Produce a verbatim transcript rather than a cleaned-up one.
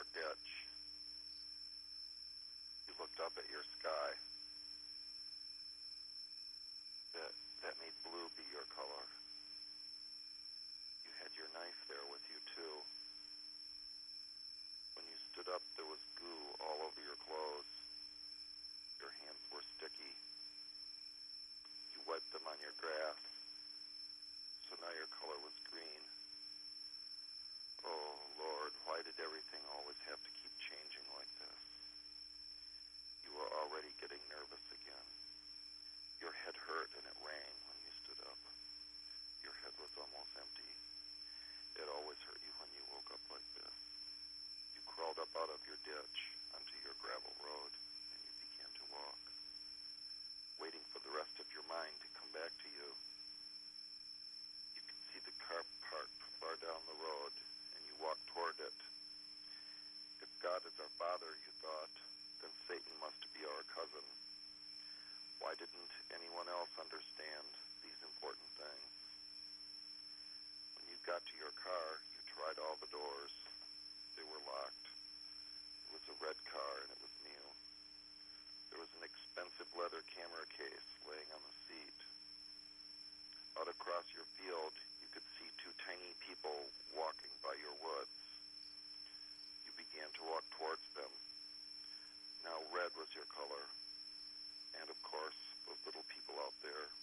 your ditch. You looked up at your sky. That, that made blue be your color. You had your knife there with you, too. When you stood up, there was goo all over your clothes. Your hands were sticky. You wiped them on your grass. So now your color was green. Oh, Lord, why did everything always have to keep changing like this? You were already getting nervous again. Your head hurt and it rang when you stood up. Your head was almost empty. It always hurt you when you woke up like this. You crawled up out of your ditch onto your gravel road and you began to walk, waiting for the rest of your mind to come back to you. You could see the car parked far down the road and you walked toward it. If God is our Father, you thought, then Satan must be our cousin. Why didn't anyone else understand these important things? When you got to your car, you tried all the doors. They were locked. It was a red car and it was new. There was an expensive leather camera case laying on the seat. Out across your field, you could see two tiny people walking by your woods. You began to walk towards them. Now red was your color. And of course, those little people out there